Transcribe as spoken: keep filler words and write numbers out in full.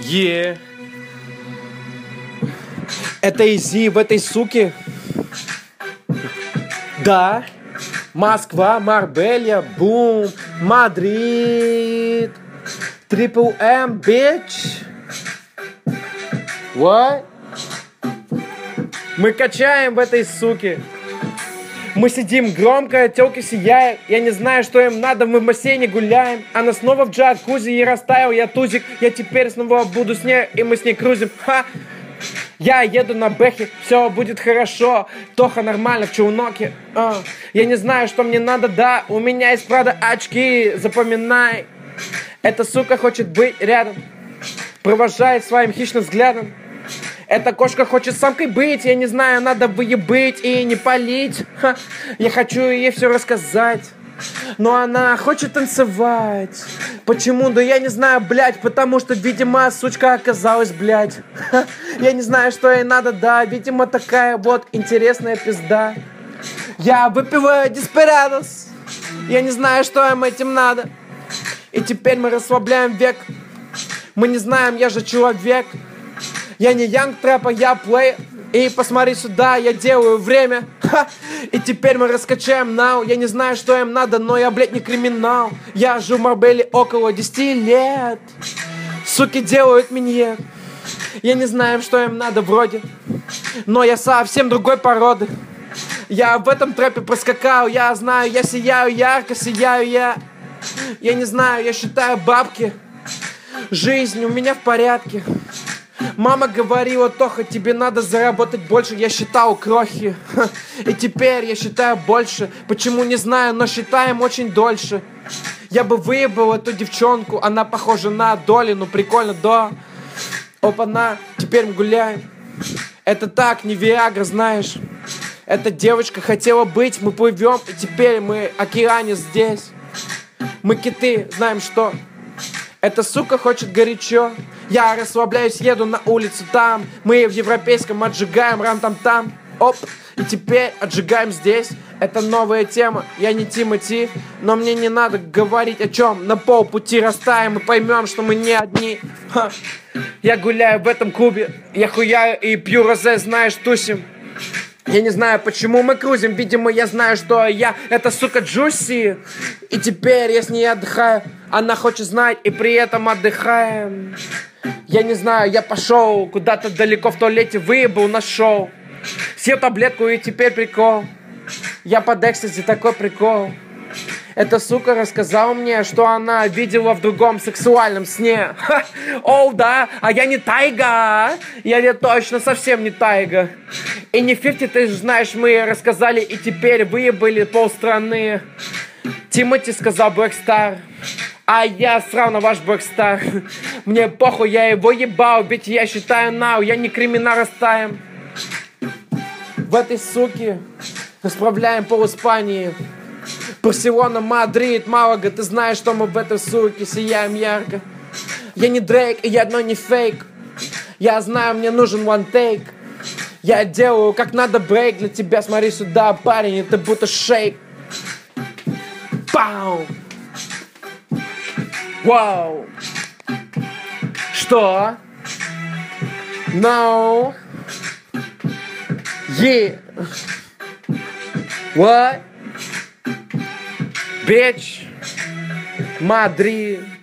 Е. Это Изи в этой суке. Да. Москва, Марбелья, бум, Мадрид. Трипл М, bitch. What? Мы качаем в этой суке. Мы сидим громко, тёлки сияют. Я не знаю, что им надо, мы в бассейне гуляем. Она снова в джакузи и растаял, я тузик. Я теперь снова буду с ней, и мы с ней крузим. Ха! Я еду на бэхе, все будет хорошо. Тоха нормально в челноке. А. Я не знаю, что мне надо, да. У меня есть, правда, очки. Запоминай. Эта сука хочет быть рядом. Провожает своим хищным взглядом. Эта кошка хочет самкой быть. Я не знаю, надо выебыть и не палить. Ха. Я хочу ей все рассказать. Но она хочет танцевать. Почему? Да я не знаю, блядь. Потому что, видимо, сучка оказалась, блядь. Ха. Я не знаю, что ей надо, да. Видимо, такая вот интересная пизда. Я выпиваю Деспирадос. Я не знаю, что им этим надо. И теперь мы расслабляем век. Мы не знаем, я же человек. Я не янг трэпа, я плей. И посмотри сюда, я делаю время. Ха! И теперь мы раскачаем нау. Я не знаю, что им надо, но я, блядь, не криминал. Я живу в Марбеле около десяти лет. Суки делают минье. Я не знаю, что им надо вроде. Но я совсем другой породы. Я в этом трэпе проскакал. Я знаю, я сияю, ярко сияю я. Я не знаю, я считаю бабки. Жизнь у меня в порядке. Мама говорила, Тоха, тебе надо заработать больше. Я считал крохи. И теперь я считаю больше. Почему, не знаю, но считаем очень дольше. Я бы выебал эту девчонку. Она похожа на Доли, ну прикольно, да. Опа-на, теперь мы гуляем. Это так, не Виагра, знаешь. Эта девочка хотела быть, мы плывем. И теперь мы океане здесь. Мы киты, знаем что. Эта сука хочет горячо. Я расслабляюсь, еду на улицу там. Мы в европейском отжигаем рам-там-там. Оп, и теперь отжигаем здесь. Это новая тема, я не Тимати. Но мне не надо говорить о чем. На полпути растаем и поймем, что мы не одни. Ха. Я гуляю в этом клубе. Я хуяю и пью розе, знаешь, тусим. Я не знаю, почему мы крузим. Видимо, я знаю, что я эта сука Джуси. И теперь я с ней отдыхаю. Она хочет знать, и при этом отдыхаем. Я не знаю, я пошел куда-то далеко в туалете, выебал на шоу. Съел таблетку, и теперь прикол. Я под экстази, такой прикол. Эта сука рассказала мне, что она видела в другом сексуальном сне. Ха! Оу, да, а я не тайга. Я не точно совсем не тайга. И не фифти, ты же знаешь, мы рассказали, и теперь выебали полстраны. Тимати сказал Блэкстар. А я срал на ваш Блэкстар. Мне похуй, я его ебал, ведь я считаю нау, я не криминал, растаем. В этой суке расправляем пол Испании. Барселона, Мадрид, Малага, ты знаешь, что мы в этой суке сияем ярко. Я не Дрейк, и я одно не фейк. Я знаю, мне нужен one take. Я делаю как надо брейк для тебя, смотри сюда, парень, это будто шейк. Пау! Вау! Что? No. Yeah. What? Bitch. Мадрид.